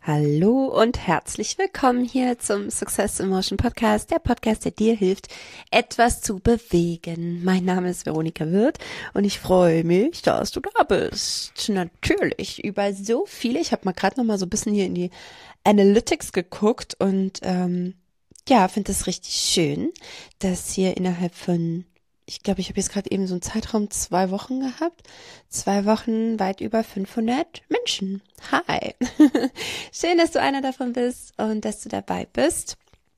Hallo und herzlich willkommen hier zum Success in Motion Podcast, der Podcast, der dir hilft, etwas zu bewegen. Mein Name ist Veronika Wirth und ich freue mich, dass du da bist. Natürlich über so viele. Ich habe mal gerade noch mal so ein bisschen hier in die Analytics geguckt und finde es richtig schön, dass hier innerhalb von ich glaube, ich habe jetzt gerade eben so einen Zeitraum 2 Wochen gehabt. 2 Wochen, weit über 500 Menschen. Hi. Schön, dass du einer davon bist und dass du dabei bist.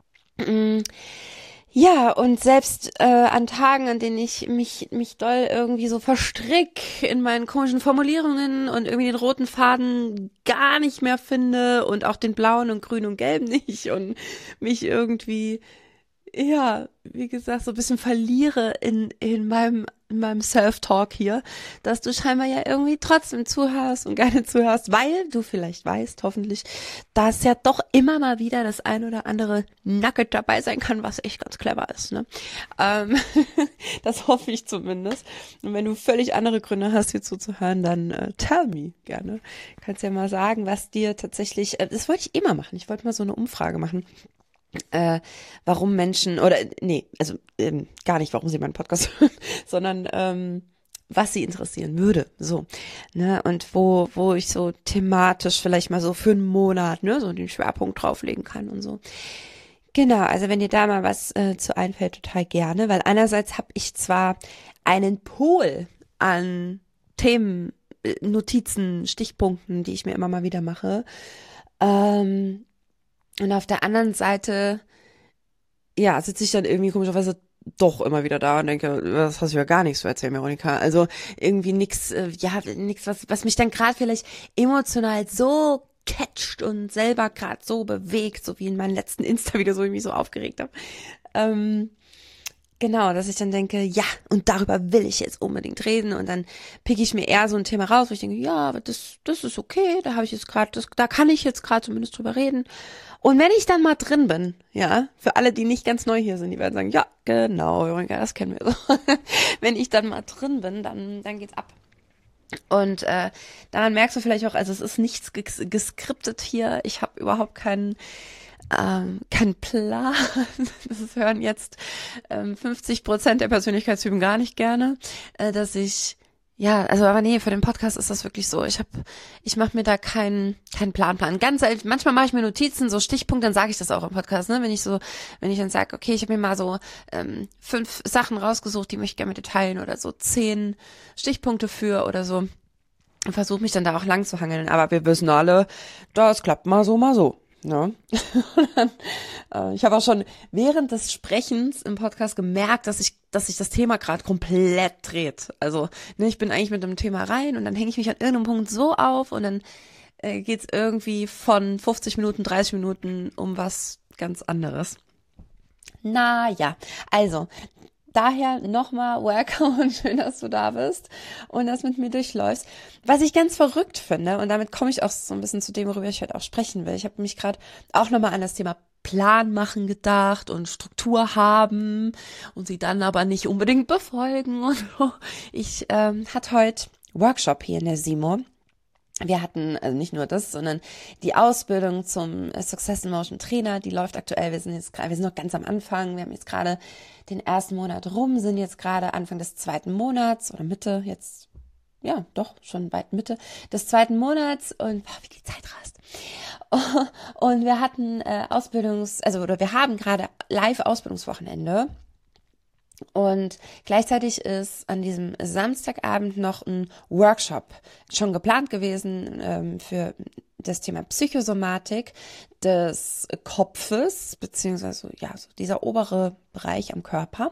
Ja, und selbst an Tagen, an denen ich mich doll irgendwie so verstrick in meinen komischen Formulierungen und irgendwie den roten Faden gar nicht mehr finde und auch den blauen und grün und gelb nicht und mich irgendwie wie gesagt, so ein bisschen verliere in meinem Self-Talk hier, dass du scheinbar ja irgendwie trotzdem zuhörst und gerne zuhörst, weil du vielleicht weißt, hoffentlich, dass ja doch immer mal wieder das ein oder andere Nugget dabei sein kann, was echt ganz clever ist, ne? Das hoffe ich zumindest. Und wenn du völlig andere Gründe hast, hier zuzuhören, dann tell me gerne. Kannst ja mal sagen, was dir tatsächlich, das wollte ich immer machen. Ich wollte mal so eine Umfrage machen. Warum Menschen, gar nicht, warum sie meinen Podcast hören, sondern was sie interessieren würde, so, ne, und wo ich so thematisch vielleicht mal so für einen Monat, ne, so den Schwerpunkt drauflegen kann und so. Genau, also wenn dir da mal was zu einfällt, total gerne, weil einerseits habe ich zwar einen Pool an Themen, Notizen, Stichpunkten, die ich mir immer mal wieder mache, und auf der anderen Seite, ja, sitze ich dann irgendwie komischerweise doch immer wieder da und denke, das hast du ja gar nichts zu erzählen, Veronika. Also irgendwie nix, nix, was mich dann gerade vielleicht emotional so catcht und selber gerade so bewegt, so wie in meinen letzten Insta-Videos, wo ich mich so aufgeregt habe. Genau, dass ich dann denke, ja, und darüber will ich jetzt unbedingt reden und dann pick ich mir eher so ein Thema raus, wo ich denke, ja, aber das ist okay, da habe ich jetzt gerade, da kann ich jetzt gerade zumindest drüber reden. Und wenn ich dann mal drin bin, ja, für alle, die nicht ganz neu hier sind, die werden sagen, ja, genau, Veronika, das kennen wir so. Wenn ich dann mal drin bin, dann geht's ab. Und daran merkst du vielleicht auch, also es ist nichts geskriptet hier, ich habe überhaupt keinen Plan. Das hören jetzt 50% der Persönlichkeitstypen gar nicht gerne, dass ich aber nee, für den Podcast ist das wirklich so. Ich mache mir da keinen Plan. Ganz selten, manchmal mache ich mir Notizen, so Stichpunkte, dann sage ich das auch im Podcast, ne? Wenn ich dann sage, okay, ich habe mir mal so 5 Sachen rausgesucht, die möchte ich gerne mit dir teilen oder so 10 Stichpunkte für oder so. Und versuche mich dann da auch lang zu hangeln. Aber wir wissen alle, das klappt mal so. Ne? Ich habe auch schon während des Sprechens im Podcast gemerkt, dass sich das Thema gerade komplett dreht. Also, ne, ich bin eigentlich mit dem Thema rein und dann hänge ich mich an irgendeinem Punkt so auf und dann geht's irgendwie von 50 Minuten, 30 Minuten um was ganz anderes. Naja, also daher nochmal welcome und schön, dass du da bist und das mit mir durchläufst. Was ich ganz verrückt finde, und damit komme ich auch so ein bisschen zu dem, worüber ich heute auch sprechen will. Ich habe mich gerade auch nochmal an das Thema Plan machen gedacht und Struktur haben und sie dann aber nicht unbedingt befolgen und so. Ich hatte heute Workshop hier in der SIMO. Wir hatten also nicht nur das, sondern die Ausbildung zum Success in Motion Trainer, die läuft aktuell. Wir sind noch ganz am Anfang. Wir haben jetzt gerade den ersten Monat rum, sind jetzt gerade Anfang des zweiten Monats oder Mitte jetzt, ja, doch schon weit Mitte des zweiten Monats und wie die Zeit rast. Und wir hatten wir haben gerade Live-Ausbildungswochenende. Und gleichzeitig ist an diesem Samstagabend noch ein Workshop schon geplant gewesen für das Thema Psychosomatik des Kopfes, beziehungsweise so dieser obere Bereich am Körper.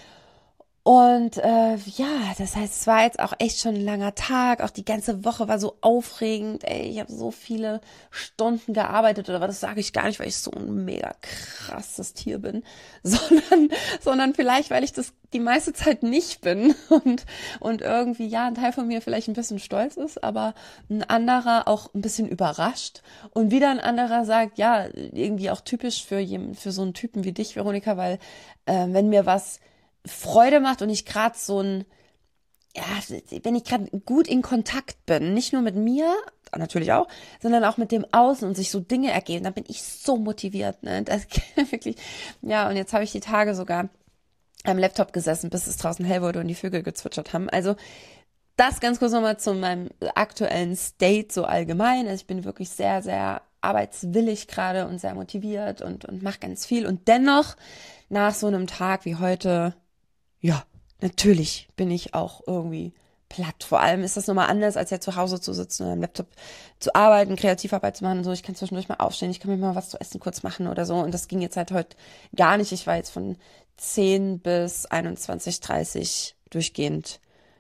Und das heißt, es war jetzt auch echt schon ein langer Tag, auch die ganze Woche war so aufregend, ich habe so viele Stunden gearbeitet, aber das sage ich gar nicht, weil ich so ein mega krasses Tier bin, sondern vielleicht, weil ich das die meiste Zeit nicht bin und irgendwie, ein Teil von mir vielleicht ein bisschen stolz ist, aber ein anderer auch ein bisschen überrascht und wieder ein anderer sagt, ja, irgendwie auch typisch für so einen Typen wie dich, Veronika, weil wenn mir was Freude macht und ich gerade so ein ja, wenn ich gerade gut in Kontakt bin, nicht nur mit mir, natürlich auch, sondern auch mit dem Außen und sich so Dinge ergeben, dann bin ich so motiviert, ne? Das wirklich, ja, und jetzt habe ich die Tage sogar am Laptop gesessen, bis es draußen hell wurde und die Vögel gezwitschert haben. Also das ganz kurz nochmal zu meinem aktuellen State so allgemein. Also ich bin wirklich sehr, sehr arbeitswillig gerade und sehr motiviert und mache ganz viel. Und dennoch, nach so einem Tag wie heute, ja, natürlich bin ich auch irgendwie platt. Vor allem ist das nochmal anders, als ja zu Hause zu sitzen und am Laptop zu arbeiten, Kreativarbeit zu machen und so. Ich kann zwischendurch mal aufstehen, ich kann mir mal was zu essen kurz machen oder so. Und das ging jetzt halt heute gar nicht. Ich war jetzt von 10 bis 21:30 durchgehend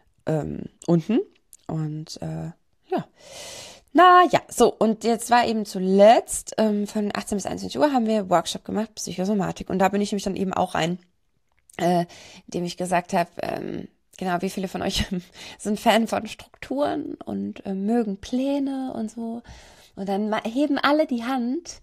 unten. Und ja. Na ja, so, und jetzt war eben zuletzt von 18 bis 21 Uhr haben wir Workshop gemacht, Psychosomatik. Und da bin ich nämlich dann eben auch rein, indem ich gesagt habe, genau, wie viele von euch sind Fan von Strukturen und mögen Pläne und so. Und dann heben alle die Hand.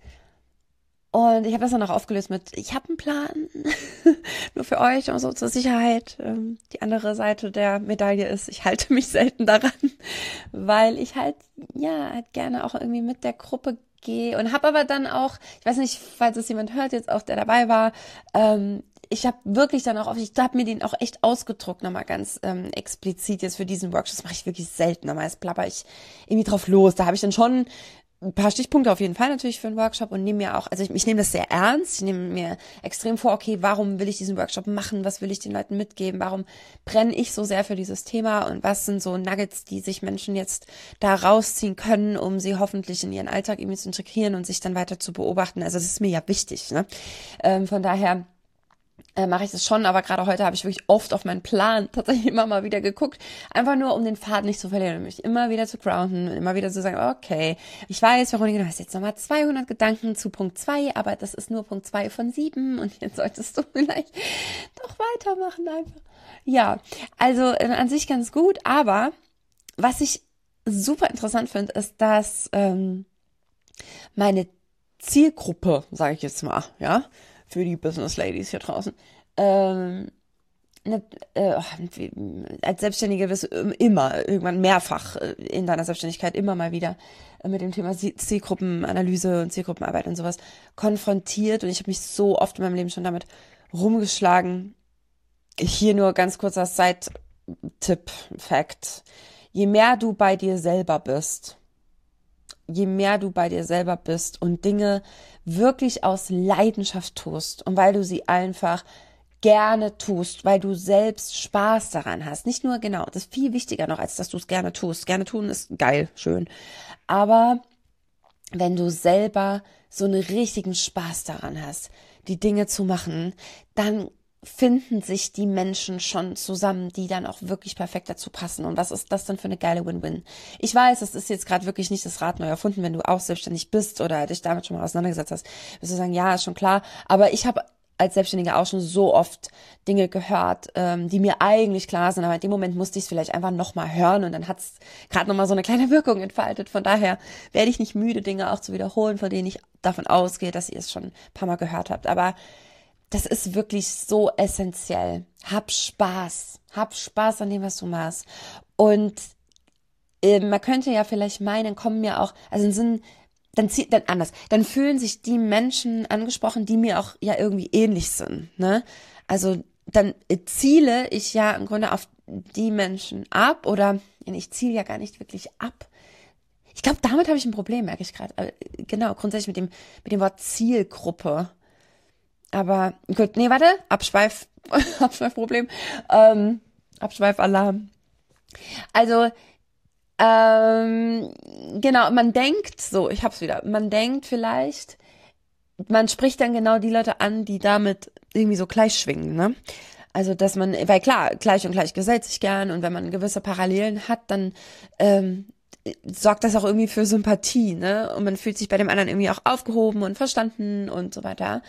Und ich habe das dann auch aufgelöst mit, ich habe einen Plan, nur für euch und so zur Sicherheit. Die andere Seite der Medaille ist, ich halte mich selten daran, weil ich halt, ja, halt gerne auch irgendwie mit der Gruppe gehe und habe aber dann auch, ich weiß nicht, falls es jemand hört jetzt auch, der dabei war, ich habe wirklich dann auch, ich habe mir den auch echt ausgedruckt, nochmal ganz explizit jetzt für diesen Workshop. Das mache ich wirklich selten, meist plapper ich irgendwie drauf los. Da habe ich dann schon ein paar Stichpunkte auf jeden Fall natürlich für einen Workshop und nehme mir auch, also ich nehme das sehr ernst, ich nehme mir extrem vor, okay, warum will ich diesen Workshop machen, was will ich den Leuten mitgeben, warum brenne ich so sehr für dieses Thema und was sind so Nuggets, die sich Menschen jetzt da rausziehen können, um sie hoffentlich in ihren Alltag irgendwie zu integrieren und sich dann weiter zu beobachten. Also das ist mir ja wichtig, ne? Von daher mache ich das schon, aber gerade heute habe ich wirklich oft auf meinen Plan tatsächlich immer mal wieder geguckt, einfach nur, um den Faden nicht zu verlieren und mich immer wieder zu grounden und immer wieder zu sagen, okay, ich weiß, Veronika, du hast jetzt nochmal 200 Gedanken zu Punkt 2, aber das ist nur Punkt 2 von 7 und jetzt solltest du vielleicht doch weitermachen einfach. Ja, also an sich ganz gut, aber was ich super interessant finde, ist, dass meine Zielgruppe, sage ich jetzt mal, ja, für die Business Ladies hier draußen. Als Selbstständige wirst du immer, irgendwann mehrfach in deiner Selbstständigkeit immer mal wieder mit dem Thema Zielgruppenanalyse und Zielgruppenarbeit und sowas konfrontiert. Und ich habe mich so oft in meinem Leben schon damit rumgeschlagen. Hier nur ganz kurzer Side-Tipp, Fact. Je mehr du bei dir selber bist, und Dinge wirklich aus Leidenschaft tust und weil du sie einfach gerne tust, weil du selbst Spaß daran hast. Nicht nur, genau, das ist viel wichtiger noch, als dass du es gerne tust. Gerne tun ist geil, schön. Aber wenn du selber so einen richtigen Spaß daran hast, die Dinge zu machen, dann finden sich die Menschen schon zusammen, die dann auch wirklich perfekt dazu passen. Und was ist das denn für eine geile Win-Win? Ich weiß, das ist jetzt gerade wirklich nicht das Rad neu erfunden, wenn du auch selbstständig bist oder dich damit schon mal auseinandergesetzt hast, wirst du sagen, ja, ist schon klar. Aber ich habe als Selbstständige auch schon so oft Dinge gehört, die mir eigentlich klar sind, aber in dem Moment musste ich es vielleicht einfach nochmal hören und dann hat es gerade nochmal so eine kleine Wirkung entfaltet. Von daher werde ich nicht müde, Dinge auch zu wiederholen, von denen ich davon ausgehe, dass ihr es schon ein paar Mal gehört habt. Aber das ist wirklich so essentiell. Hab Spaß an dem, was du machst. Und man könnte ja vielleicht meinen, kommen mir auch, also dann fühlen sich die Menschen angesprochen, die mir auch ja irgendwie ähnlich sind, ne? Also dann ziele ich ja im Grunde auf die Menschen ab oder ich ziele ja gar nicht wirklich ab. Ich glaube, damit habe ich ein Problem, merke ich gerade. Genau, grundsätzlich mit dem Wort Zielgruppe. Aber gut, nee, warte, Abschweifproblem, Abschweifalarm. Also, genau, man denkt so, ich hab's wieder, man denkt vielleicht, man spricht dann genau die Leute an, die damit irgendwie so gleich schwingen, ne? Also, dass man, weil klar, gleich und gleich gesellt sich gern und wenn man gewisse Parallelen hat, dann sorgt das auch irgendwie für Sympathie, ne? Und man fühlt sich bei dem anderen irgendwie auch aufgehoben und verstanden und so weiter.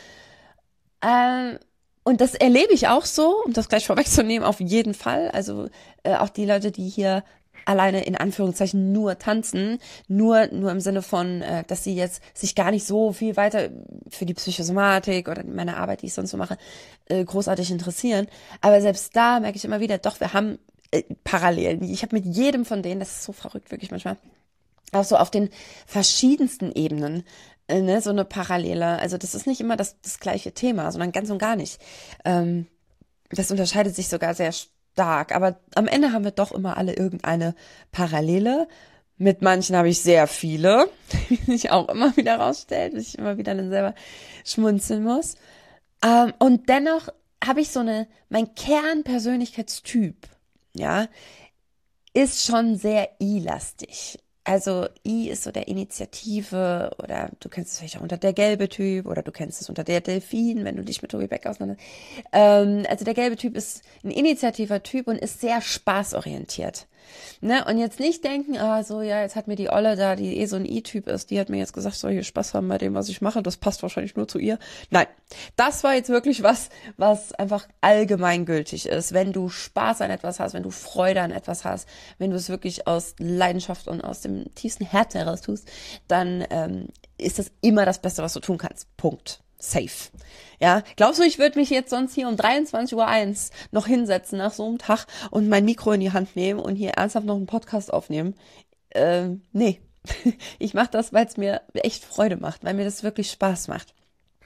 Und das erlebe ich auch so, um das gleich vorwegzunehmen, auf jeden Fall. Also auch die Leute, die hier alleine in Anführungszeichen nur tanzen, nur im Sinne von, dass sie jetzt sich gar nicht so viel weiter für die Psychosomatik oder meine Arbeit, die ich sonst so mache, großartig interessieren. Aber selbst da merke ich immer wieder, doch, wir haben Parallelen. Ich habe mit jedem von denen, das ist so verrückt wirklich manchmal, auch so auf den verschiedensten Ebenen, ne, so eine Parallele. Also das ist nicht immer das gleiche Thema, sondern ganz und gar nicht. Das unterscheidet sich sogar sehr stark. Aber am Ende haben wir doch immer alle irgendeine Parallele. Mit manchen habe ich sehr viele, wie sich auch immer wieder rausstellt, bis ich immer wieder dann selber schmunzeln muss. Und dennoch habe ich mein Kernpersönlichkeitstyp, ja, ist schon sehr I-lastig. Also I ist so der Initiative, oder du kennst es vielleicht auch unter der gelbe Typ, oder du kennst es unter der Delfin, wenn du dich mit Tobi Beck auseinander. Also der gelbe Typ ist ein initiativer Typ und ist sehr spaßorientiert. Ne? Und jetzt nicht denken, so, ja, jetzt hat mir die Olle da, die so ein I-Typ ist, die hat mir jetzt gesagt, soll ich Spaß haben bei dem, was ich mache, das passt wahrscheinlich nur zu ihr. Nein, das war jetzt wirklich was einfach allgemeingültig ist. Wenn du Spaß an etwas hast, wenn du Freude an etwas hast, wenn du es wirklich aus Leidenschaft und aus dem tiefsten Herzen heraus tust, dann ist das immer das Beste, was du tun kannst. Punkt. Safe. Ja, glaubst du, ich würde mich jetzt sonst hier um 23:01 Uhr noch hinsetzen nach so einem Tag und mein Mikro in die Hand nehmen und hier ernsthaft noch einen Podcast aufnehmen? Nee. Ich mache das, weil es mir echt Freude macht, weil mir das wirklich Spaß macht.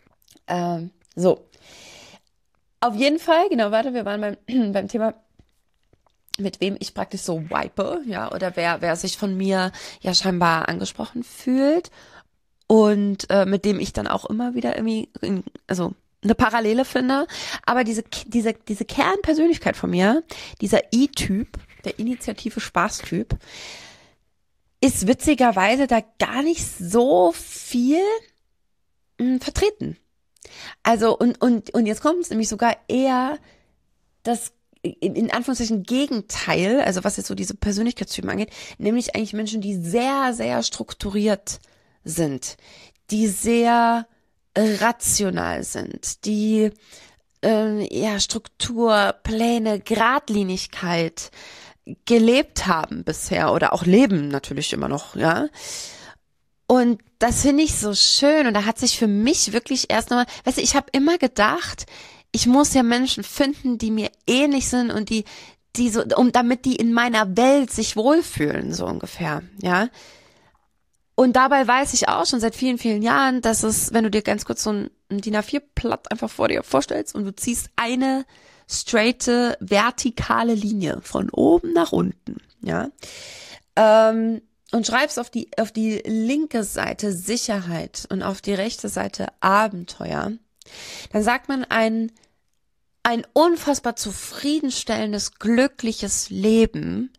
So. Auf jeden Fall, genau, warte, wir waren beim Thema, mit wem ich praktisch so wipe, ja, oder wer sich von mir ja scheinbar angesprochen fühlt. Und mit dem ich dann auch immer wieder irgendwie, also eine Parallele finde. Aber diese Kernpersönlichkeit von mir, dieser I-Typ, der initiative Spaß-Typ, ist witzigerweise da gar nicht so viel vertreten. Also und jetzt kommt es nämlich sogar eher das in Anführungszeichen Gegenteil, also was jetzt so diese Persönlichkeitstypen angeht, nämlich eigentlich Menschen, die sehr, sehr strukturiert sind, die sehr rational sind, die Struktur, Pläne, Geradlinigkeit gelebt haben bisher oder auch leben natürlich immer noch, ja. Und das finde ich so schön und da hat sich für mich wirklich erst nochmal, weißt du, ich habe immer gedacht, ich muss ja Menschen finden, die mir ähnlich sind und die so, damit die in meiner Welt sich wohlfühlen, so ungefähr, ja. Und dabei weiß ich auch schon seit vielen, vielen Jahren, dass es, wenn du dir ganz kurz so ein DIN A4-Blatt einfach vor dir vorstellst und du ziehst eine straighte, vertikale Linie von oben nach unten, ja, und schreibst auf die linke Seite Sicherheit und auf die rechte Seite Abenteuer, dann sagt man ein unfassbar zufriedenstellendes, glückliches Leben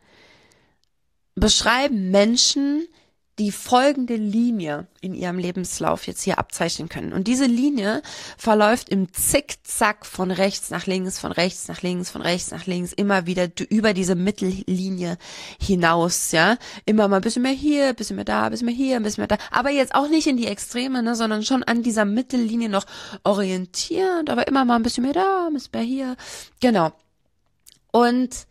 beschreiben Menschen, die folgende Linie in ihrem Lebenslauf jetzt hier abzeichnen können. Und diese Linie verläuft im Zickzack von rechts nach links, von rechts nach links, von rechts nach links, immer wieder über diese Mittellinie hinaus, ja. Immer mal ein bisschen mehr hier, ein bisschen mehr da, ein bisschen mehr hier, ein bisschen mehr da. Aber jetzt auch nicht in die Extreme, ne, sondern schon an dieser Mittellinie noch orientierend, aber immer mal ein bisschen mehr da, ein bisschen mehr hier. Genau. Und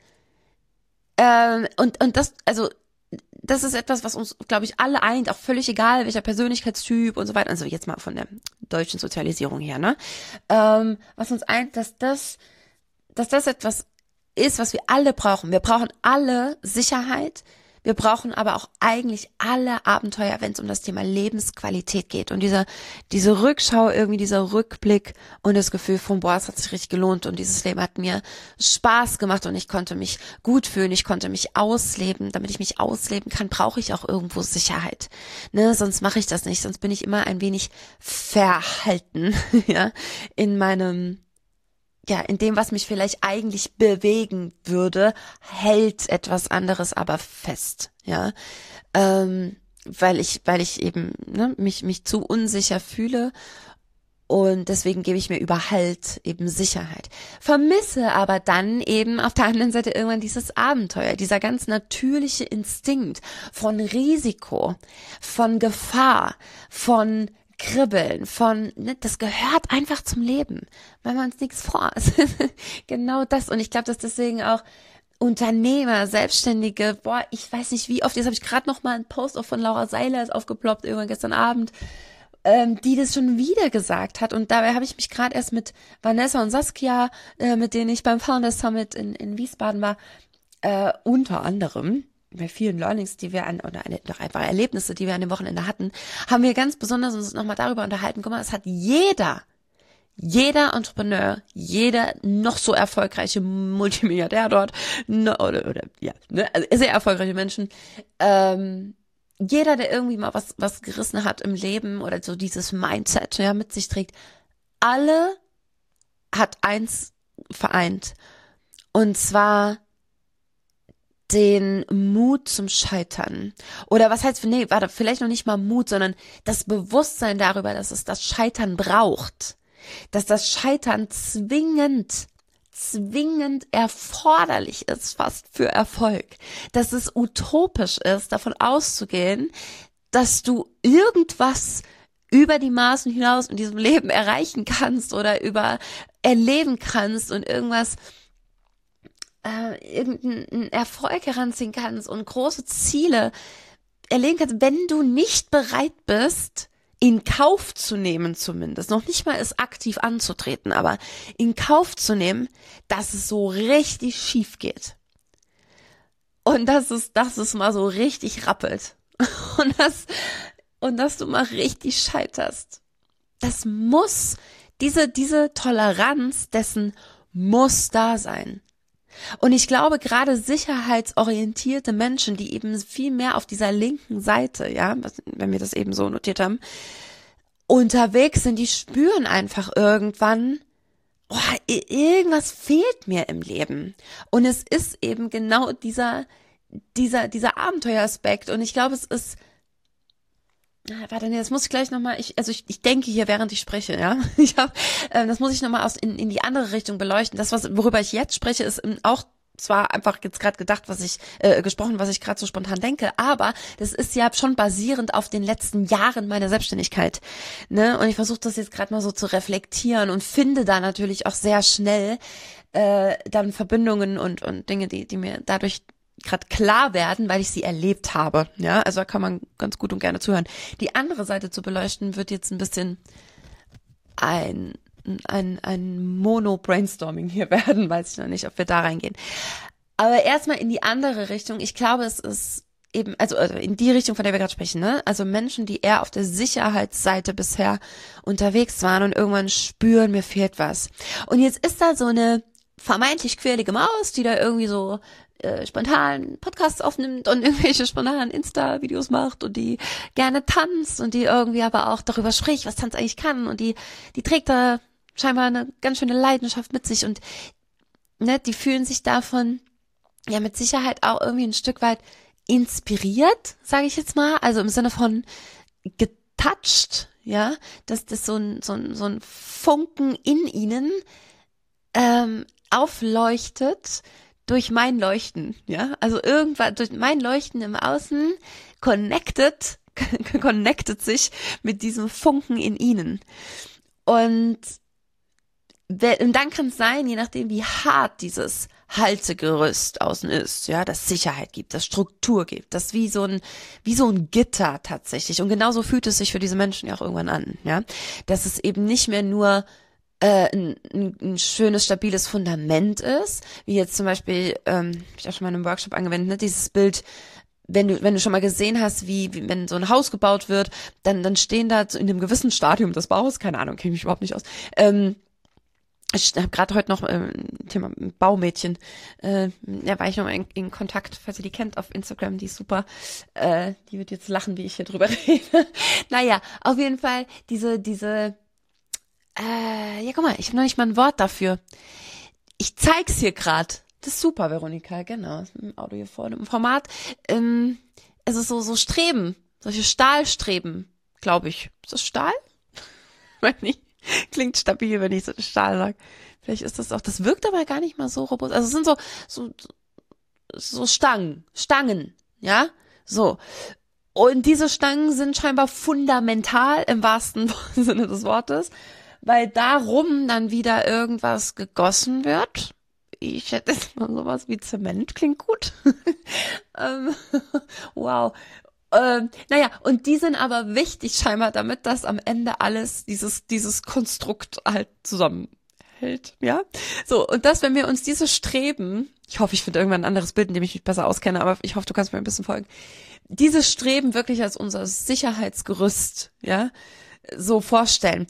das, also, das ist etwas, was uns, glaube ich, alle eint, auch völlig egal, welcher Persönlichkeitstyp und so weiter. Also jetzt mal von der deutschen Sozialisierung her, ne? Was uns eint, dass das etwas ist, was wir alle brauchen. Wir brauchen alle Sicherheit. Wir brauchen aber auch eigentlich alle Abenteuer, wenn es um das Thema Lebensqualität geht. Und diese Rückschau, irgendwie dieser Rückblick und das Gefühl von, boah, es hat sich richtig gelohnt und dieses Leben hat mir Spaß gemacht und ich konnte mich gut fühlen, ich konnte mich ausleben. Damit ich mich ausleben kann, brauche ich auch irgendwo Sicherheit. Ne, sonst mache ich das nicht, sonst bin ich immer ein wenig verhalten, ja, in dem, was mich vielleicht eigentlich bewegen würde, hält etwas anderes aber fest, ja, weil ich eben mich zu unsicher fühle und deswegen gebe ich mir über Halt eben Sicherheit. Vermisse aber dann eben auf der anderen Seite irgendwann dieses Abenteuer, dieser ganz natürliche Instinkt von Risiko, von Gefahr, von Kribbeln, das gehört einfach zum Leben, weil man uns nichts vor. Genau das. Und ich glaube, dass deswegen auch Unternehmer, Selbstständige, ich weiß nicht wie oft, jetzt habe ich gerade noch mal einen Post auch von Laura Seiler ist aufgeploppt, irgendwann gestern Abend, die das schon wieder gesagt hat. Und dabei habe ich mich gerade erst mit Vanessa und Saskia, mit denen ich beim Founders Summit in Wiesbaden war, unter anderem bei vielen Learnings, die wir doch einfach Erlebnisse, die wir an dem Wochenende hatten, haben wir ganz besonders uns nochmal darüber unterhalten. Guck mal, es hat jeder Entrepreneur, jeder noch so erfolgreiche Multimilliardär dort, oder also sehr erfolgreiche Menschen, jeder, der irgendwie mal was gerissen hat im Leben oder so dieses Mindset, ja, mit sich trägt, alle hat eins vereint. Und zwar den Mut zum Scheitern. Oder was heißt, vielleicht noch nicht mal Mut, sondern das Bewusstsein darüber, dass es das Scheitern braucht. Dass das Scheitern zwingend erforderlich ist, fast für Erfolg. Dass es utopisch ist, davon auszugehen, dass du irgendwas über die Maßen hinaus in diesem Leben erreichen kannst oder erleben kannst und irgendeinen Erfolg heranziehen kannst und große Ziele erleben kannst, wenn du nicht bereit bist, in Kauf zu nehmen zumindest, noch nicht mal es aktiv anzutreten, aber in Kauf zu nehmen, dass es so richtig schief geht. Und dass es mal so richtig rappelt. Und dass du mal richtig scheiterst. Das muss, diese Toleranz dessen muss da sein. Und ich glaube, gerade sicherheitsorientierte Menschen, die eben viel mehr auf dieser linken Seite, ja, wenn wir das eben so notiert haben, unterwegs sind, die spüren einfach irgendwann, irgendwas fehlt mir im Leben. Und es ist eben genau dieser Abenteueraspekt. Und ich glaube, es ist, das muss ich gleich nochmal, ich denke hier, während ich spreche, ja. Das muss ich nochmal in die andere Richtung beleuchten. Das, worüber ich jetzt spreche, ist auch zwar einfach jetzt gerade gedacht, was ich gerade so spontan denke, aber das ist ja schon basierend auf den letzten Jahren meiner Selbstständigkeit, ne? Und ich versuche das jetzt gerade mal so zu reflektieren und finde da natürlich auch sehr schnell dann Verbindungen und Dinge, die mir dadurch gerade klar werden, weil ich sie erlebt habe. Ja, also da kann man ganz gut und gerne zuhören. Die andere Seite zu beleuchten wird jetzt ein bisschen ein Mono-Brainstorming hier werden, weiß ich noch nicht, ob wir da reingehen. Aber erstmal in die andere Richtung. Ich glaube, es ist eben, also in die Richtung, von der wir gerade sprechen, ne? Also Menschen, die eher auf der Sicherheitsseite bisher unterwegs waren und irgendwann spüren, mir fehlt was. Und jetzt ist da so eine vermeintlich quirlige Maus, die da irgendwie so spontan Podcasts aufnimmt und irgendwelche spontanen Insta-Videos macht und die gerne tanzt und die irgendwie aber auch darüber spricht, was Tanz eigentlich kann, und die trägt da scheinbar eine ganz schöne Leidenschaft mit sich, und ne, die fühlen sich davon ja mit Sicherheit auch irgendwie ein Stück weit inspiriert, sage ich jetzt mal, also im Sinne von getoucht, ja, dass das so ein Funken in ihnen aufleuchtet durch mein Leuchten, ja, also irgendwann durch mein Leuchten im Außen connectet sich mit diesem Funken in ihnen. Und dann kann es sein, je nachdem wie hart dieses Haltegerüst außen ist, ja, das Sicherheit gibt, das Struktur gibt, das wie so ein Gitter tatsächlich. Und genauso fühlt es sich für diese Menschen ja auch irgendwann an, ja, dass es eben nicht mehr nur ein schönes, stabiles Fundament ist, wie jetzt zum Beispiel, hab ich auch schon mal in einem Workshop angewendet, ne, dieses Bild, wenn du schon mal gesehen hast, wie wenn so ein Haus gebaut wird, dann stehen da in einem gewissen Stadium des Baus, keine Ahnung, kenne ich mich überhaupt nicht aus, ich habe gerade heute noch Thema Baumädchen, war ich noch mal in Kontakt, falls ihr die kennt, auf Instagram, die ist super, die wird jetzt lachen, wie ich hier drüber rede. Naja, auf jeden Fall ja, guck mal, ich habe noch nicht mal ein Wort dafür. Ich zeig's hier gerade. Das ist super, Veronika, genau. Im Audio hier vorne im Format. Es ist so Streben, solche Stahlstreben, glaube ich. Ist das Stahl? Weiß nicht. Klingt stabil, wenn ich so Stahl sage. Vielleicht ist das auch, das wirkt aber gar nicht mal so robust. Also es sind so Stangen, ja? So. Und diese Stangen sind scheinbar fundamental im wahrsten Sinne des Wortes, weil darum dann wieder irgendwas gegossen wird. Ich hätte jetzt mal sowas wie Zement, klingt gut. Wow. Naja, und die sind aber wichtig scheinbar, damit das am Ende alles, dieses Konstrukt halt zusammenhält. hält, ja. So, und das, wenn wir uns diese Streben, ich hoffe, ich finde irgendwann ein anderes Bild, in dem ich mich besser auskenne, aber ich hoffe, du kannst mir ein bisschen folgen, dieses Streben wirklich als unser Sicherheitsgerüst, ja, so vorstellen,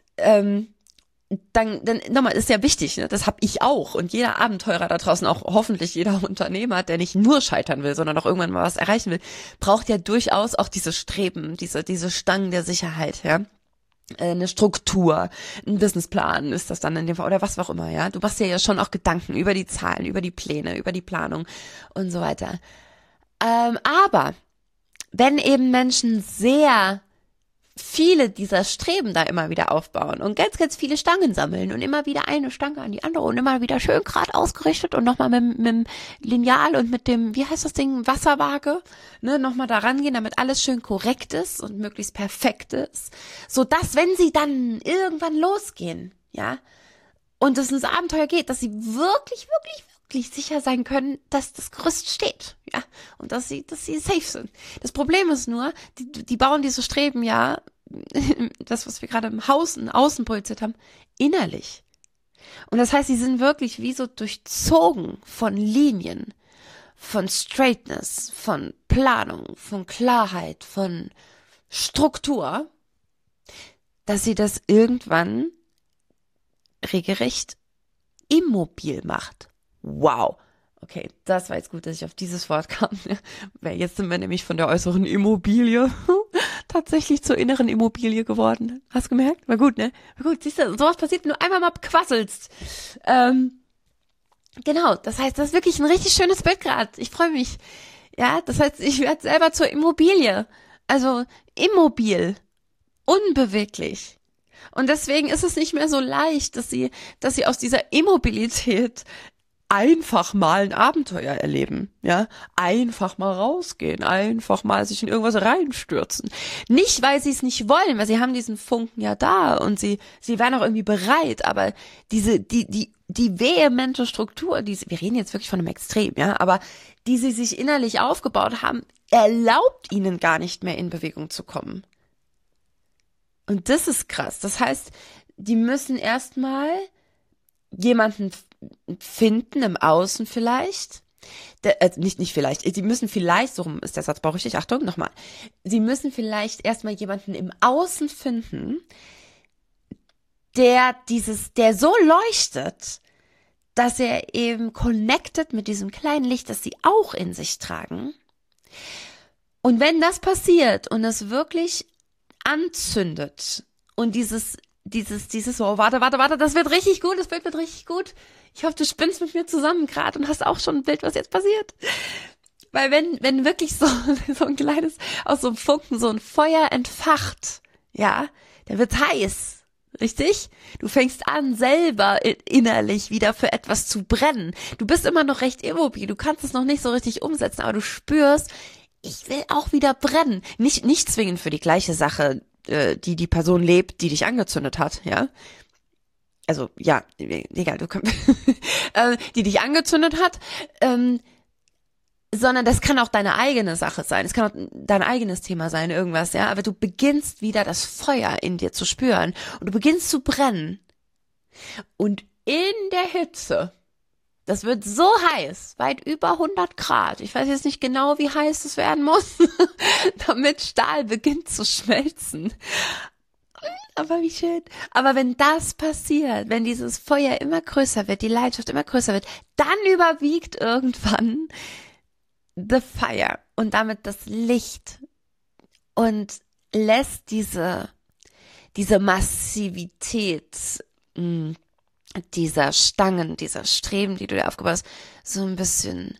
dann nochmal, ist ja wichtig, ne? Das habe ich auch und jeder Abenteurer da draußen, auch hoffentlich jeder Unternehmer, der nicht nur scheitern will, sondern auch irgendwann mal was erreichen will, braucht ja durchaus auch diese Streben, diese Stangen der Sicherheit, ja. Eine Struktur, ein Businessplan ist das dann in dem Fall oder was auch immer, ja. Du machst dir ja schon auch Gedanken über die Zahlen, über die Pläne, über die Planung und so weiter. Aber wenn eben Menschen sehr viele dieser Streben da immer wieder aufbauen und ganz, ganz viele Stangen sammeln und immer wieder eine Stange an die andere und immer wieder schön gerade ausgerichtet und nochmal mit dem Lineal und mit dem, wie heißt das Ding, Wasserwaage, ne, nochmal da rangehen, damit alles schön korrekt ist und möglichst perfekt ist, so dass, wenn sie dann irgendwann losgehen, ja, und es ins Abenteuer geht, dass sie wirklich, wirklich, wirklich sicher sein können, dass das Gerüst steht, ja, und dass sie safe sind. Das Problem ist nur, die bauen diese Streben ja, das, was wir gerade im Außen projiziert haben, innerlich. Und das heißt, sie sind wirklich wie so durchzogen von Linien, von Straightness, von Planung, von Klarheit, von Struktur, dass sie das irgendwann regelrecht immobil macht. Wow. Okay, das war jetzt gut, dass ich auf dieses Wort kam. Weil jetzt sind wir nämlich von der äußeren Immobilie tatsächlich zur inneren Immobilie geworden. Hast du gemerkt? War gut, ne? War gut, siehst du, sowas passiert, wenn du einmal mal quasselst. Genau, das heißt, das ist wirklich ein richtig schönes Bild gerade. Ich freue mich. Ja, das heißt, ich werde selber zur Immobilie. Also immobil, unbeweglich. Und deswegen ist es nicht mehr so leicht, dass sie aus dieser Immobilität einfach mal ein Abenteuer erleben, ja, einfach mal rausgehen, einfach mal sich in irgendwas reinstürzen. Nicht, weil sie es nicht wollen, weil sie haben diesen Funken ja da und sie wären auch irgendwie bereit, aber die vehemente Struktur, wir reden jetzt wirklich von einem Extrem, ja, aber die sie sich innerlich aufgebaut haben, erlaubt ihnen gar nicht mehr in Bewegung zu kommen. Und das ist krass. Das heißt, die müssen erstmal jemanden finden im Außen vielleicht, nicht vielleicht, die müssen vielleicht, so rum ist der Satzbau richtig, Achtung, nochmal, sie müssen vielleicht erstmal jemanden im Außen finden, der so leuchtet, dass er eben connected mit diesem kleinen Licht, das sie auch in sich tragen. Und wenn das passiert und es wirklich anzündet und dieses, oh, warte, das wird richtig gut, das Bild wird richtig gut. Ich hoffe, du spinnst mit mir zusammen gerade und hast auch schon ein Bild, was jetzt passiert. Weil wenn wirklich so ein kleines, aus so einem Funken, so ein Feuer entfacht, ja, der wird heiß, richtig? Du fängst an, selber innerlich wieder für etwas zu brennen. Du bist immer noch recht immobil, du kannst es noch nicht so richtig umsetzen, aber du spürst, ich will auch wieder brennen. Nicht zwingend für die gleiche Sache, die Person lebt, die dich angezündet hat, ja. Also, ja, egal, die dich angezündet hat, sondern das kann auch deine eigene Sache sein. Es kann auch dein eigenes Thema sein, irgendwas, ja. Aber du beginnst wieder das Feuer in dir zu spüren und du beginnst zu brennen. Und in der Hitze, das wird so heiß, weit über 100 Grad. Ich weiß jetzt nicht genau, wie heiß es werden muss, damit Stahl beginnt zu schmelzen. Aber wie schön. Aber wenn das passiert, wenn dieses Feuer immer größer wird, die Leidenschaft immer größer wird, dann überwiegt irgendwann the fire und damit das Licht und lässt diese Massivität dieser Stangen, dieser Streben, die du dir aufgebaut hast, so ein bisschen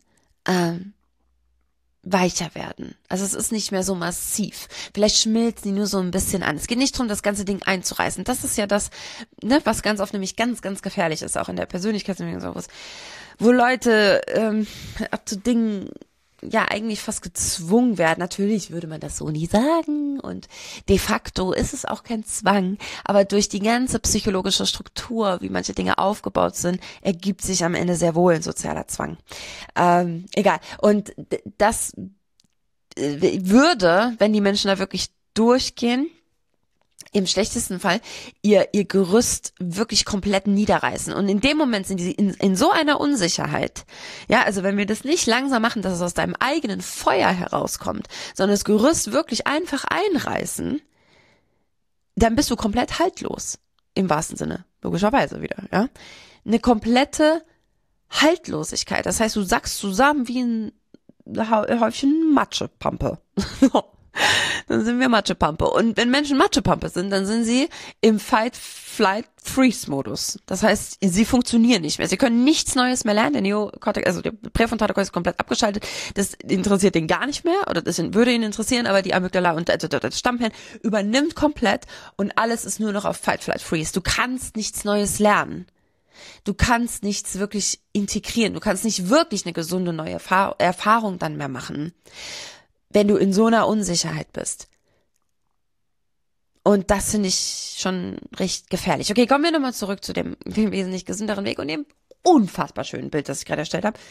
weicher werden. Also es ist nicht mehr so massiv. Vielleicht schmilzt die nur so ein bisschen an. Es geht nicht darum, das ganze Ding einzureißen. Das ist ja das, ne, was ganz oft nämlich ganz, ganz gefährlich ist, auch in der Persönlichkeitsentwicklung, wo Leute zu Dingen ja eigentlich fast gezwungen werden. Natürlich würde man das so nie sagen und de facto ist es auch kein Zwang, aber durch die ganze psychologische Struktur, wie manche Dinge aufgebaut sind, ergibt sich am Ende sehr wohl ein sozialer Zwang. Egal. Und das würde, wenn die Menschen da wirklich durchgehen, im schlechtesten Fall ihr Gerüst wirklich komplett niederreißen. Und in dem Moment sind sie in so einer Unsicherheit. Ja, also wenn wir das nicht langsam machen, dass es aus deinem eigenen Feuer herauskommt, sondern das Gerüst wirklich einfach einreißen, dann bist du komplett haltlos. Im wahrsten Sinne. Logischerweise wieder, ja. Eine komplette Haltlosigkeit. Das heißt, du sackst zusammen wie ein Häufchen Matschepampe. Dann sind wir Matschepampe. Und wenn Menschen Matschepampe sind, dann sind sie im Fight-Flight-Freeze-Modus. Das heißt, sie funktionieren nicht mehr. Sie können nichts Neues mehr lernen. Der Neokortex, also der Präfrontalkortex ist komplett abgeschaltet. Das interessiert den gar nicht mehr, oder das würde ihn interessieren, aber die Amygdala und das Stammhirn übernimmt komplett und alles ist nur noch auf Fight-Flight-Freeze. Du kannst nichts Neues lernen. Du kannst nichts wirklich integrieren. Du kannst nicht wirklich eine gesunde neue Erfahrung dann mehr machen, wenn du in so einer Unsicherheit bist. Und das finde ich schon recht gefährlich. Okay, kommen wir nochmal zurück zu dem wesentlich gesünderen Weg und dem unfassbar schönen Bild, das ich gerade erstellt habe.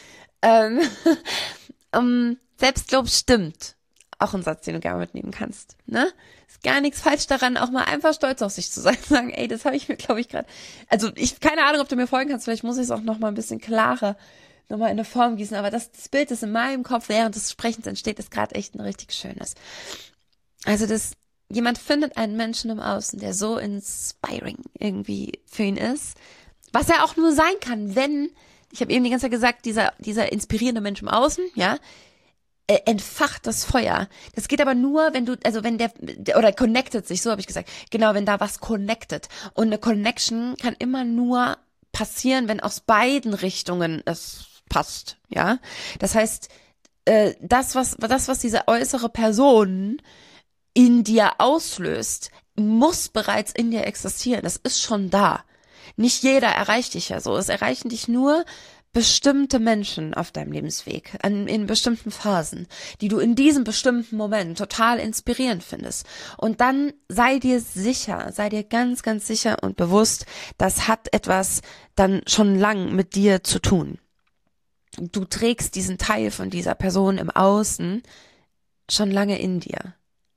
Selbstlob stimmt. Auch ein Satz, den du gerne mitnehmen kannst. Ne? Ist gar nichts falsch daran, auch mal einfach stolz auf sich zu sein. Sagen, ey, das habe ich mir, glaube ich, gerade... Also keine Ahnung, ob du mir folgen kannst. Vielleicht muss ich es auch nochmal ein bisschen klarer nochmal in eine Form gießen. Aber das Bild, das in meinem Kopf während des Sprechens entsteht, ist gerade echt ein richtig schönes. Also jemand findet einen Menschen im Außen, der so inspiring irgendwie für ihn ist. Was er auch nur sein kann, wenn... Ich habe eben die ganze Zeit gesagt, dieser inspirierende Mensch im Außen, ja, entfacht das Feuer. Das geht aber nur, wenn der oder connected sich, so habe ich gesagt. Genau, wenn da was connected. Und eine Connection kann immer nur passieren, wenn aus beiden Richtungen es passt, ja. Das heißt, das, was diese äußere Person in dir auslöst, muss bereits in dir existieren. Das ist schon da. Nicht jeder erreicht dich ja so. Es erreichen dich nur bestimmte Menschen auf deinem Lebensweg, in bestimmten Phasen, die du in diesem bestimmten Moment total inspirierend findest. Und dann sei dir ganz, ganz sicher und bewusst, das hat etwas dann schon lang mit dir zu tun. Du trägst diesen Teil von dieser Person im Außen schon lange in dir.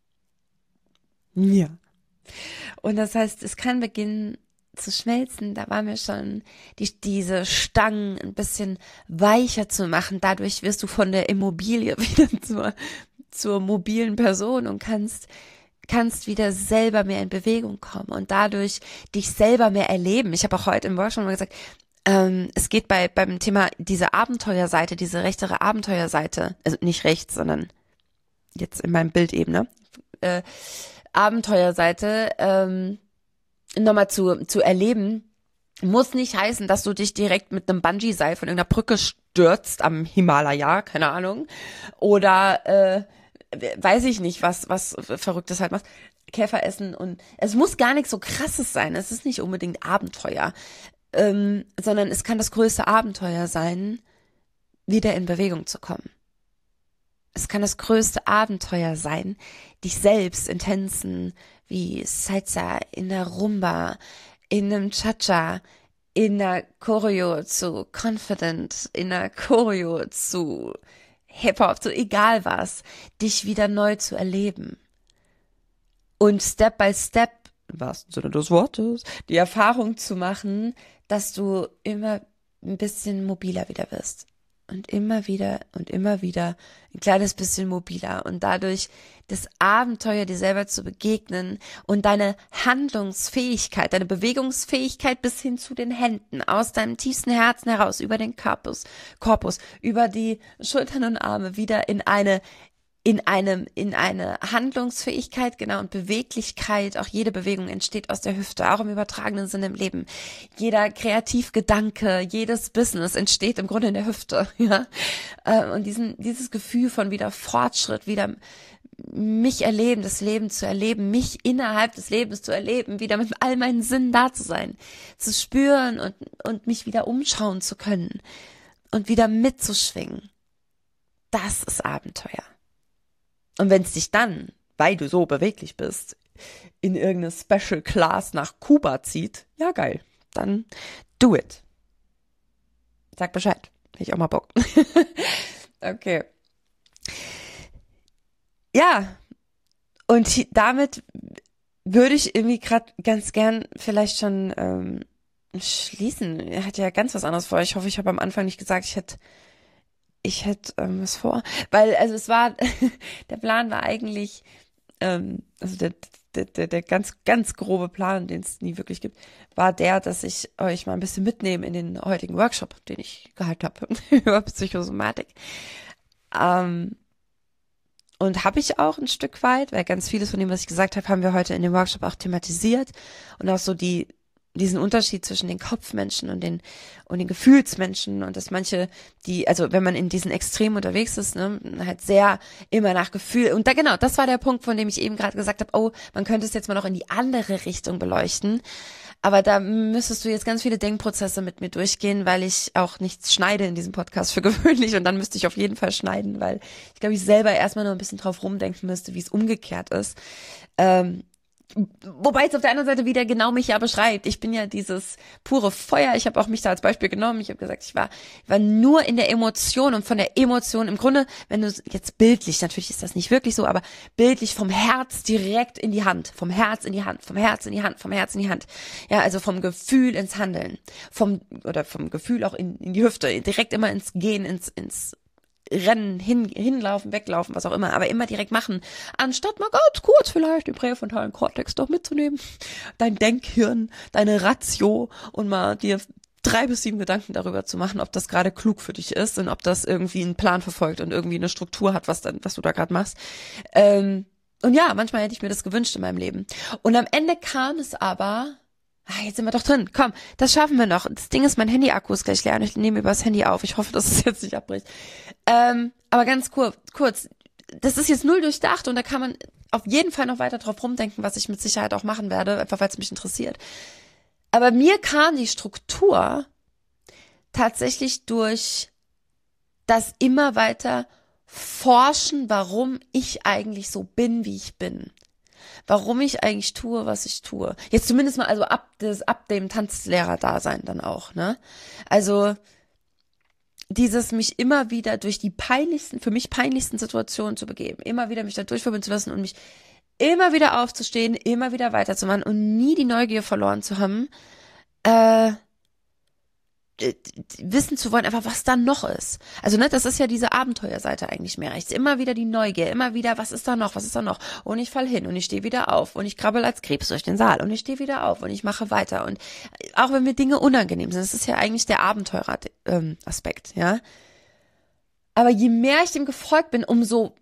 Ja. Und das heißt, es kann beginnen zu schmelzen, da war mir schon diese Stangen ein bisschen weicher zu machen. Dadurch wirst du von der Immobilie wieder zur mobilen Person und kannst wieder selber mehr in Bewegung kommen und dadurch dich selber mehr erleben. Ich habe auch heute im Workshop mal gesagt, es geht beim Thema diese Abenteuerseite, diese rechtere Abenteuerseite, also nicht rechts, sondern jetzt in meinem Bildebene, Abenteuerseite, nochmal zu erleben, muss nicht heißen, dass du dich direkt mit einem Bungee-Seil von irgendeiner Brücke stürzt am Himalaya, keine Ahnung, oder weiß ich nicht, was Verrücktes halt machst, Käfer essen und es muss gar nichts so Krasses sein, es ist nicht unbedingt Abenteuer, sondern es kann das größte Abenteuer sein, wieder in Bewegung zu kommen. Es kann das größte Abenteuer sein, dich selbst in Tänzen wie Salsa, in der Rumba, in einem Cha-Cha, in der Choreo zu Confident, in der Choreo zu Hip-Hop, zu egal was, dich wieder neu zu erleben. Und Step by Step, im wahrsten Sinne des Wortes, die Erfahrung zu machen, dass du immer ein bisschen mobiler wieder wirst. Und immer wieder ein kleines bisschen mobiler und dadurch das Abenteuer, dir selber zu begegnen und deine Handlungsfähigkeit, deine Bewegungsfähigkeit bis hin zu den Händen, aus deinem tiefsten Herzen heraus, über den Korpus, über die Schultern und Arme wieder in eine Handlungsfähigkeit, genau, und Beweglichkeit. Auch jede Bewegung entsteht aus der Hüfte, auch im übertragenen Sinne im Leben. Jeder Kreativgedanke, jedes Business entsteht im Grunde in der Hüfte, ja. Und dieses Gefühl von wieder Fortschritt, wieder mich erleben, das Leben zu erleben, mich innerhalb des Lebens zu erleben, wieder mit all meinen Sinnen da zu sein, zu spüren und mich wieder umschauen zu können und wieder mitzuschwingen. Das ist Abenteuer. Und wenn es dich dann, weil du so beweglich bist, in irgendeine Special Class nach Kuba zieht, ja geil, dann do it. Sag Bescheid, hätte ich auch mal Bock. Okay. Ja, und damit würde ich irgendwie gerade ganz gern vielleicht schon schließen. Er hat ja ganz was anderes vor. Ich hoffe, ich habe am Anfang nicht gesagt, ich hätte was vor. Weil, also es war, der Plan war eigentlich, also der ganz, ganz grobe Plan, den es nie wirklich gibt, war der, dass ich euch mal ein bisschen mitnehme in den heutigen Workshop, den ich gehalten habe über Psychosomatik. Ähm, und habe ich auch ein Stück weit, weil ganz vieles von dem, was ich gesagt habe, haben wir heute in dem Workshop auch thematisiert und auch so diesen Unterschied zwischen den Kopfmenschen und den Gefühlsmenschen und dass manche, also wenn man in diesen Extremen unterwegs ist, ne, halt sehr immer nach Gefühl und da genau, das war der Punkt, von dem ich eben gerade gesagt habe, oh, man könnte es jetzt mal noch in die andere Richtung beleuchten, aber da müsstest du jetzt ganz viele Denkprozesse mit mir durchgehen, weil ich auch nichts schneide in diesem Podcast für gewöhnlich und dann müsste ich auf jeden Fall schneiden, weil ich glaube, ich selber erstmal noch ein bisschen drauf rumdenken müsste, wie es umgekehrt ist. Wobei es auf der anderen Seite wieder genau mich ja beschreibt. Ich bin ja dieses pure Feuer. Ich habe auch mich da als Beispiel genommen. Ich habe gesagt, ich war nur in der Emotion und von der Emotion im Grunde, wenn du jetzt bildlich, natürlich ist das nicht wirklich so, aber bildlich vom Herz direkt in die Hand, vom Herz in die Hand, vom Herz in die Hand, vom Herz in die Hand. Ja, also vom Gefühl ins Handeln, vom Gefühl auch in die Hüfte, direkt immer ins Gehen, ins Rennen, hinlaufen, weglaufen, was auch immer, aber immer direkt machen, anstatt mal ganz kurz vielleicht den präfrontalen Kortex doch mitzunehmen, dein Denkhirn, deine Ratio und mal dir 3 bis 7 Gedanken darüber zu machen, ob das gerade klug für dich ist und ob das irgendwie einen Plan verfolgt und irgendwie eine Struktur hat, was du da gerade machst. Und ja, manchmal hätte ich mir das gewünscht in meinem Leben. Und am Ende kam es aber, jetzt sind wir doch drin. Komm, das schaffen wir noch. Das Ding ist, mein Handy-Akku ist gleich leer und ich nehme übers Handy auf. Ich hoffe, dass es jetzt nicht abbricht. Aber ganz kurz, das ist jetzt null durchdacht und da kann man auf jeden Fall noch weiter drauf rumdenken, was ich mit Sicherheit auch machen werde, einfach weil es mich interessiert. Aber mir kam die Struktur tatsächlich durch das immer weiter Forschen, warum ich eigentlich so bin, wie ich bin. Warum ich eigentlich tue, was ich tue. Jetzt zumindest mal, also ab dem Tanzlehrer-Dasein dann auch, ne? Also dieses mich immer wieder durch die für mich peinlichsten Situationen zu begeben, immer wieder mich da durchverbinden zu lassen und mich immer wieder aufzustehen, immer wieder weiterzumachen und nie die Neugier verloren zu haben, wissen zu wollen, einfach was da noch ist. Also, ne, das ist ja diese Abenteuerseite eigentlich mehr. Ich immer wieder die Neugier, immer wieder, was ist da noch? Und ich fall hin und ich stehe wieder auf und ich krabbel als Krebs durch den Saal und ich stehe wieder auf und ich mache weiter. Und auch wenn mir Dinge unangenehm sind, das ist ja eigentlich der Abenteurer-Aspekt, ja. Aber je mehr ich dem gefolgt bin, umso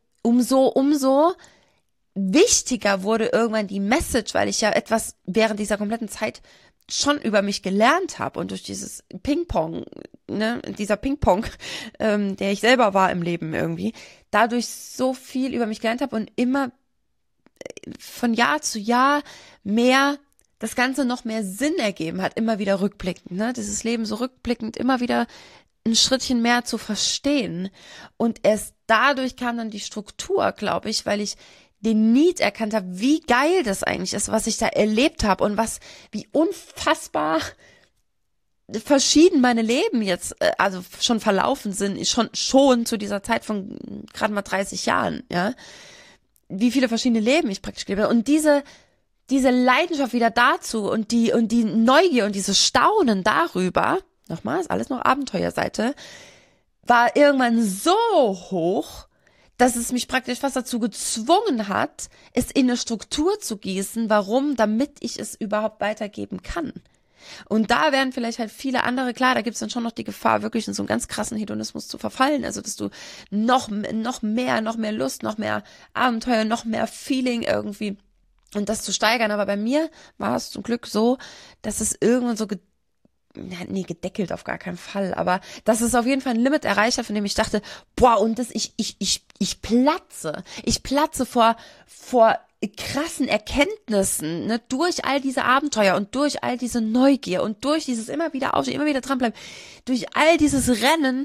wichtiger wurde irgendwann die Message, weil ich ja etwas während dieser kompletten Zeit schon über mich gelernt habe und durch dieses Ping-Pong, ne, dieser Ping-Pong, der ich selber war im Leben irgendwie, dadurch so viel über mich gelernt habe und immer von Jahr zu Jahr mehr das Ganze noch mehr Sinn ergeben hat, immer wieder rückblickend, ne, dieses Leben so rückblickend immer wieder ein Schrittchen mehr zu verstehen und erst dadurch kam dann die Struktur, glaube ich, weil ich den Need erkannt habe, wie geil das eigentlich ist, was ich da erlebt habe und wie unfassbar verschieden meine Leben jetzt, also schon verlaufen sind, schon zu dieser Zeit von gerade mal 30 Jahren, ja, wie viele verschiedene Leben ich praktisch gelebt habe und diese Leidenschaft wieder dazu und die Neugier und dieses Staunen darüber, nochmal, ist alles noch Abenteuerseite, war irgendwann so hoch, dass es mich praktisch fast dazu gezwungen hat, es in eine Struktur zu gießen. Warum? Damit ich es überhaupt weitergeben kann. Und da werden vielleicht halt viele andere, klar, da gibt's dann schon noch die Gefahr, wirklich in so einen ganz krassen Hedonismus zu verfallen. Also, dass du noch mehr Lust, noch mehr Abenteuer, noch mehr Feeling irgendwie und das zu steigern. Aber bei mir war es zum Glück so, dass es irgendwann so gedeckelt auf gar keinen Fall, aber dass es auf jeden Fall ein Limit erreicht hat, von dem ich dachte, boah, und ich platze. Ich platze vor krassen Erkenntnissen, ne, durch all diese Abenteuer und durch all diese Neugier und durch dieses immer wieder aufstehen, immer wieder dranbleiben, durch all dieses Rennen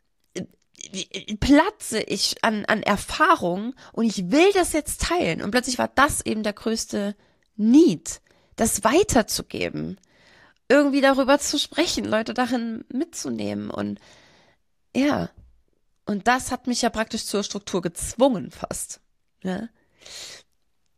platze ich an Erfahrung und ich will das jetzt teilen. Und plötzlich war das eben der größte Need, das weiterzugeben. Irgendwie darüber zu sprechen, Leute darin mitzunehmen und ja, und das hat mich ja praktisch zur Struktur gezwungen fast, ja.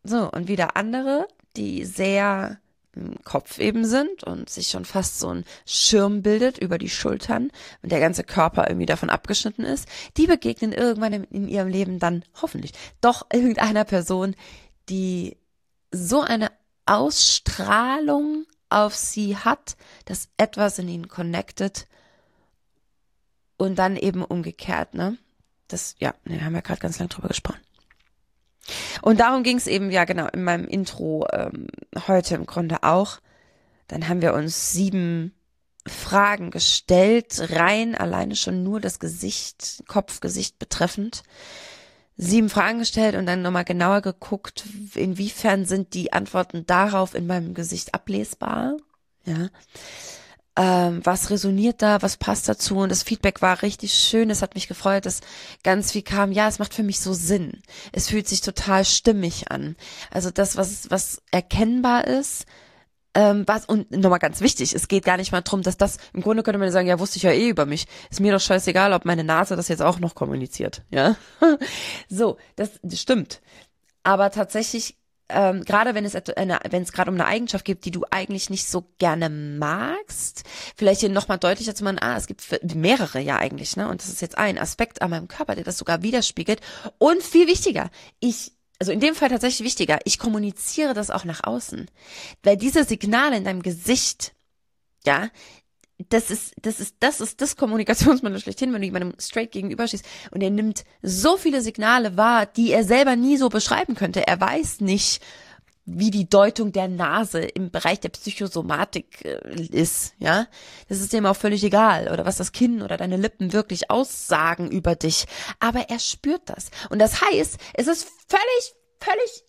So, und wieder andere, die sehr im Kopf eben sind und sich schon fast so ein Schirm bildet über die Schultern und der ganze Körper irgendwie davon abgeschnitten ist, die begegnen irgendwann in ihrem Leben dann hoffentlich doch irgendeiner Person, die so eine Ausstrahlung auf sie hat, dass etwas in ihnen connected und dann eben umgekehrt, ne? Das, ja, da haben wir gerade ganz lang drüber gesprochen. Und darum ging es eben, ja genau, in meinem Intro heute im Grunde auch. Dann haben wir uns 7 Fragen gestellt, rein alleine schon nur das Gesicht, Kopf-Gesicht betreffend. 7 Fragen gestellt und dann nochmal genauer geguckt, inwiefern sind die Antworten darauf in meinem Gesicht ablesbar. Ja. Was resoniert da, was passt dazu, und das Feedback war richtig schön, es hat mich gefreut, dass ganz viel kam, ja, es macht für mich so Sinn, es fühlt sich total stimmig an, also das, was erkennbar ist, und nochmal ganz wichtig, es geht gar nicht mal drum, dass das, im Grunde könnte man sagen, ja, wusste ich ja eh über mich, ist mir doch scheißegal, ob meine Nase das jetzt auch noch kommuniziert, ja, so, das stimmt, aber tatsächlich gerade wenn es gerade um eine Eigenschaft geht, die du eigentlich nicht so gerne magst, vielleicht hier nochmal deutlicher zu machen, es gibt mehrere ja eigentlich, ne? Und das ist jetzt ein Aspekt an meinem Körper, der das sogar widerspiegelt. Und viel wichtiger, also in dem Fall tatsächlich wichtiger, ich kommuniziere das auch nach außen. Weil diese Signale in deinem Gesicht, ja, das ist das Kommunikationsmittel schlechthin, wenn du jemandem straight gegenüber stehst und er nimmt so viele Signale wahr, die er selber nie so beschreiben könnte. Er weiß nicht, wie die Deutung der Nase im Bereich der Psychosomatik ist, ja. Das ist dem auch völlig egal, oder was das Kinn oder deine Lippen wirklich aussagen über dich. Aber er spürt das. Und das heißt, es ist völlig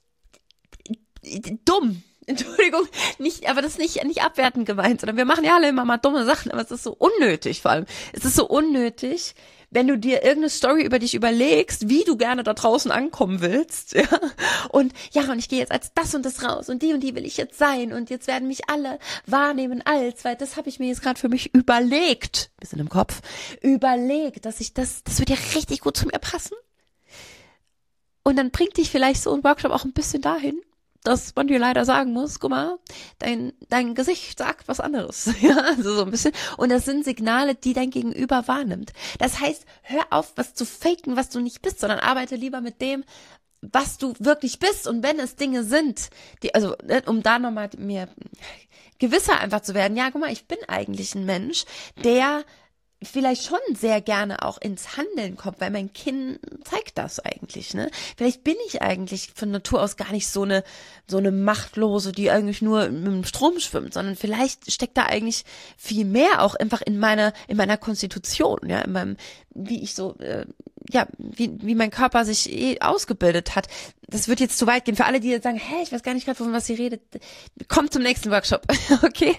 dumm. Entschuldigung, aber das ist nicht abwertend gemeint, sondern wir machen ja alle immer mal dumme Sachen, aber es ist so unnötig vor allem. Es ist so unnötig, wenn du dir irgendeine Story über dich überlegst, wie du gerne da draußen ankommen willst, ja, und ich gehe jetzt als das und das raus und die will ich jetzt sein und jetzt werden mich alle wahrnehmen weil das habe ich mir jetzt gerade für mich überlegt, bisschen im Kopf, dass das wird ja richtig gut zu mir passen. Und dann bringt dich vielleicht so ein Workshop auch ein bisschen dahin, dass man dir leider sagen muss, guck mal, dein Gesicht sagt was anderes, ja, also so ein bisschen. Und das sind Signale, die dein Gegenüber wahrnimmt. Das heißt, hör auf, was zu faken, was du nicht bist, sondern arbeite lieber mit dem, was du wirklich bist. Und wenn es Dinge sind, um da nochmal mir gewisser einfach zu werden, ja, guck mal, ich bin eigentlich ein Mensch, der vielleicht schon sehr gerne auch ins Handeln kommt, weil mein Kinn zeigt das eigentlich, ne? Vielleicht bin ich eigentlich von Natur aus gar nicht so eine Machtlose, die eigentlich nur mit dem Strom schwimmt, sondern vielleicht steckt da eigentlich viel mehr auch einfach in meiner Konstitution, ja, in meinem, wie ich so, wie mein Körper sich ausgebildet hat. Das wird jetzt zu weit gehen. Für alle, die jetzt sagen, ich weiß gar nicht gerade, von was sie redet, kommt zum nächsten Workshop, okay?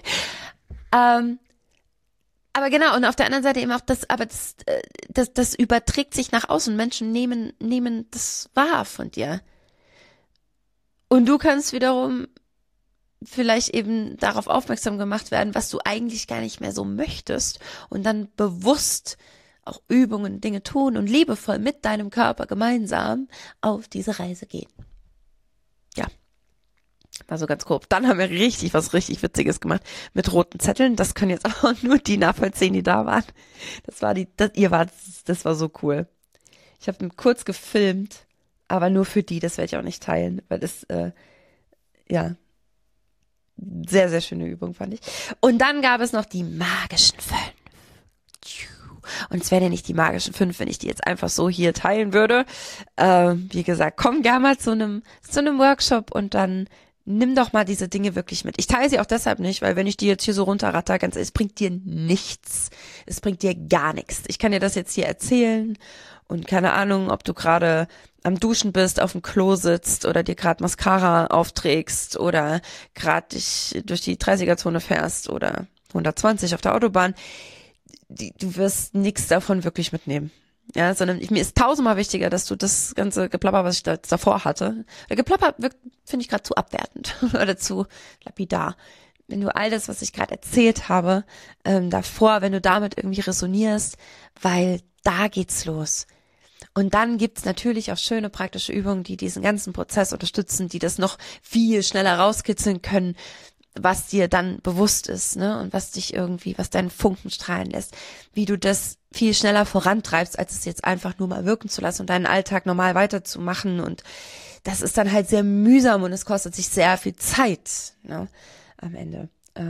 Aber genau, und auf der anderen Seite eben auch das überträgt sich nach außen. Menschen nehmen das wahr von dir. Und du kannst wiederum vielleicht eben darauf aufmerksam gemacht werden, was du eigentlich gar nicht mehr so möchtest. Und dann bewusst auch Übungen, Dinge tun und liebevoll mit deinem Körper gemeinsam auf diese Reise gehen. Ja. War so ganz grob. Dann haben wir was richtig Witziges gemacht mit roten Zetteln. Das können jetzt auch nur die nachvollziehen, die da waren. Das war so cool. Ich habe kurz gefilmt, aber nur für die, das werde ich auch nicht teilen, weil das, sehr, sehr schöne Übung fand ich. Und dann gab es noch die magischen 5. Und es wären ja nicht die magischen 5, wenn ich die jetzt einfach so hier teilen würde. Wie gesagt, komm gerne mal zu einem Workshop und dann nimm doch mal diese Dinge wirklich mit. Ich teile sie auch deshalb nicht, weil wenn ich die jetzt hier so runterratter, ganz ehrlich, es bringt dir nichts. Es bringt dir gar nichts. Ich kann dir das jetzt hier erzählen und keine Ahnung, ob du gerade am Duschen bist, auf dem Klo sitzt oder dir gerade Mascara aufträgst oder gerade dich durch die 30er-Zone fährst oder 120 auf der Autobahn. Du wirst nichts davon wirklich mitnehmen. Ja, sondern mir ist 1000-mal wichtiger, dass du das ganze Geplapper, was ich davor hatte, Geplapper finde ich gerade zu abwertend oder zu lapidar. Wenn du all das, was ich gerade erzählt habe, davor, wenn du damit irgendwie resonierst, weil da geht's los. Und dann gibt's natürlich auch schöne praktische Übungen, die diesen ganzen Prozess unterstützen, die das noch viel schneller rauskitzeln können, was dir dann bewusst ist, ne? Und was deinen Funken strahlen lässt, wie du das viel schneller vorantreibst, als es jetzt einfach nur mal wirken zu lassen und deinen Alltag normal weiterzumachen. Und das ist dann halt sehr mühsam und es kostet sich sehr viel Zeit, ne? Am Ende.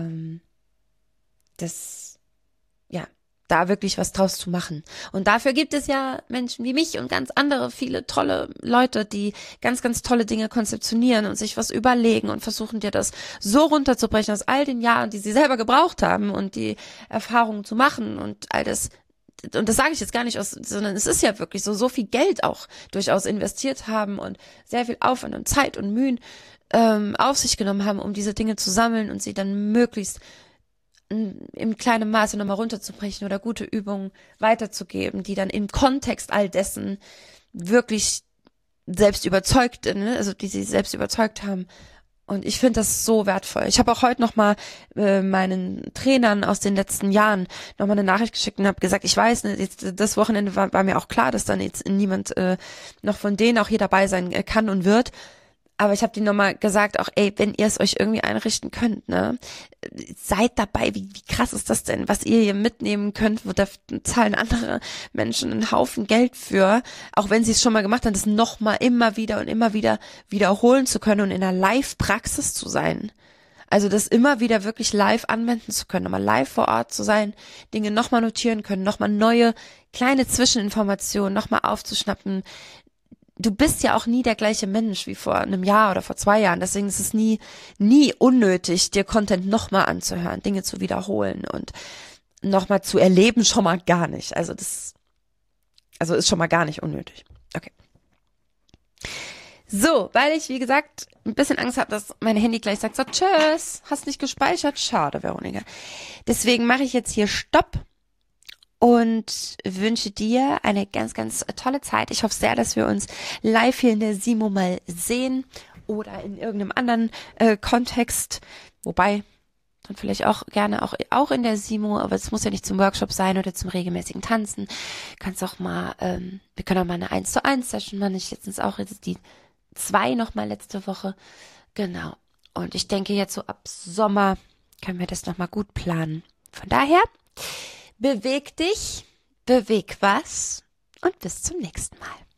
Da wirklich was draus zu machen. Und dafür gibt es ja Menschen wie mich und ganz andere, viele tolle Leute, die ganz, ganz tolle Dinge konzeptionieren und sich was überlegen und versuchen dir das so runterzubrechen aus all den Jahren, die sie selber gebraucht haben und die Erfahrungen zu machen und all das. Und das sage ich jetzt gar nicht sondern es ist ja wirklich so viel Geld auch durchaus investiert haben und sehr viel Aufwand und Zeit und Mühen auf sich genommen haben, um diese Dinge zu sammeln und sie dann möglichst im kleinen Maße nochmal runterzubrechen oder gute Übungen weiterzugeben, die dann im Kontext all dessen wirklich selbst überzeugt, ne? Also die sie selbst überzeugt haben. Und ich finde das so wertvoll. Ich habe auch heute nochmal meinen Trainern aus den letzten Jahren nochmal eine Nachricht geschickt und habe gesagt, ich weiß, ne, das Wochenende war mir auch klar, dass dann jetzt niemand noch von denen auch hier dabei sein kann und wird. Aber ich habe denen nochmal gesagt, auch wenn ihr es euch irgendwie einrichten könnt, ne, seid dabei, wie krass ist das denn, was ihr hier mitnehmen könnt, wo da zahlen andere Menschen einen Haufen Geld für, auch wenn sie es schon mal gemacht haben, das nochmal immer wieder und immer wieder wiederholen zu können und in einer Live-Praxis zu sein. Also das immer wieder wirklich live anwenden zu können, nochmal live vor Ort zu sein, Dinge nochmal notieren können, nochmal neue kleine Zwischeninformationen nochmal aufzuschnappen. Du bist ja auch nie der gleiche Mensch wie vor einem Jahr oder vor 2 Jahren. Deswegen ist es nie unnötig, dir Content nochmal anzuhören, Dinge zu wiederholen und nochmal zu erleben, schon mal gar nicht. Also ist schon mal gar nicht unnötig. Okay. So, weil ich, wie gesagt, ein bisschen Angst habe, dass mein Handy gleich sagt, so, tschüss, hast nicht gespeichert? Schade, Veronika. Deswegen mache ich jetzt hier Stopp und wünsche dir eine ganz, ganz tolle Zeit. Ich hoffe sehr, dass wir uns live hier in der Simo mal sehen oder in irgendeinem anderen Kontext. Wobei, dann vielleicht auch gerne auch in der Simo, aber es muss ja nicht zum Workshop sein oder zum regelmäßigen Tanzen. Kannst auch mal, wir können auch mal eine 1:1 Session machen. Ich letztens auch jetzt die 2 nochmal letzte Woche. Genau. Und ich denke jetzt so ab Sommer können wir das nochmal gut planen. Von daher, beweg dich, beweg was und bis zum nächsten Mal.